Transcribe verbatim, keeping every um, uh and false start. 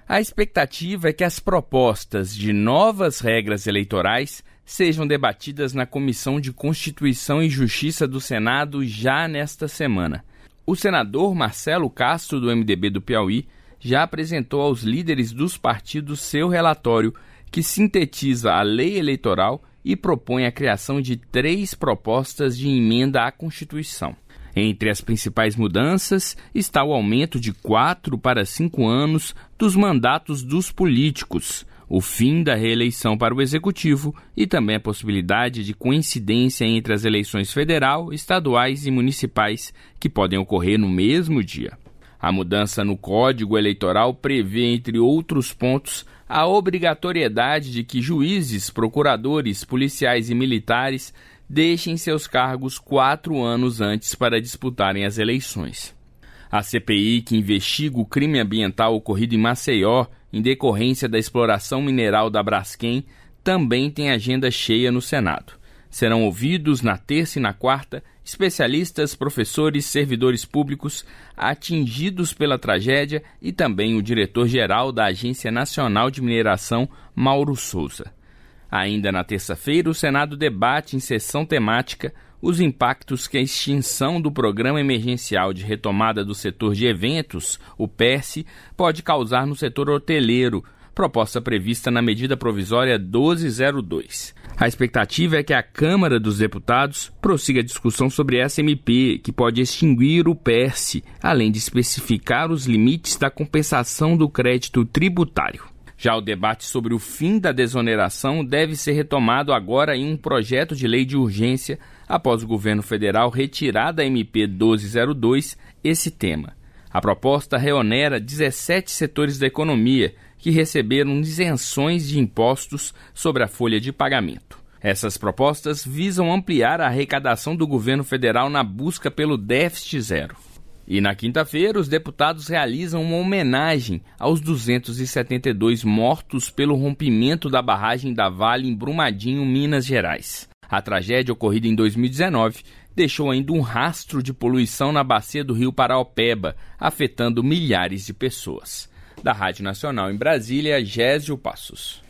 A expectativa é que as propostas de novas regras eleitorais sejam debatidas na Comissão de Constituição e Justiça do Senado já nesta semana. O senador Marcelo Castro, do M D B do Piauí, já apresentou aos líderes dos partidos seu relatório, que sintetiza a lei eleitoral e propõe a criação de três propostas de emenda à Constituição. Entre as principais mudanças está o aumento de quatro para cinco anos dos mandatos dos políticos, o fim da reeleição para o Executivo e também a possibilidade de coincidência entre as eleições federal, estaduais e municipais, que podem ocorrer no mesmo dia. A mudança no Código Eleitoral prevê, entre outros pontos, a obrigatoriedade de que juízes, procuradores, policiais e militares deixem seus cargos quatro anos antes para disputarem as eleições. A C P I, que investiga o crime ambiental ocorrido em Maceió, em decorrência da exploração mineral da Braskem, também tem agenda cheia no Senado. Serão ouvidos na terça e na quarta especialistas, professores, servidores públicos atingidos pela tragédia e também o diretor-geral da Agência Nacional de Mineração, Mauro Souza. Ainda na terça-feira, o Senado debate em sessão temática os impactos que a extinção do Programa Emergencial de Retomada do Setor de Eventos, o PERSE, pode causar no setor hoteleiro, proposta prevista na medida provisória doze zero dois. A expectativa é que a Câmara dos Deputados prossiga a discussão sobre essa M P, que pode extinguir o PERSE, além de especificar os limites da compensação do crédito tributário. Já o debate sobre o fim da desoneração deve ser retomado agora em um projeto de lei de urgência, após o governo federal retirar da M P doze zero dois esse tema. A proposta reonera dezessete setores da economia que receberam isenções de impostos sobre a folha de pagamento. Essas propostas visam ampliar a arrecadação do governo federal na busca pelo déficit zero. E na quinta-feira, os deputados realizam uma homenagem aos duzentos e setenta e dois mortos pelo rompimento da barragem da Vale em Brumadinho, Minas Gerais. A tragédia, ocorrida em dois mil e dezenove, deixou ainda um rastro de poluição na bacia do rio Paraopeba, afetando milhares de pessoas. Da Rádio Nacional em Brasília, Gésio Passos.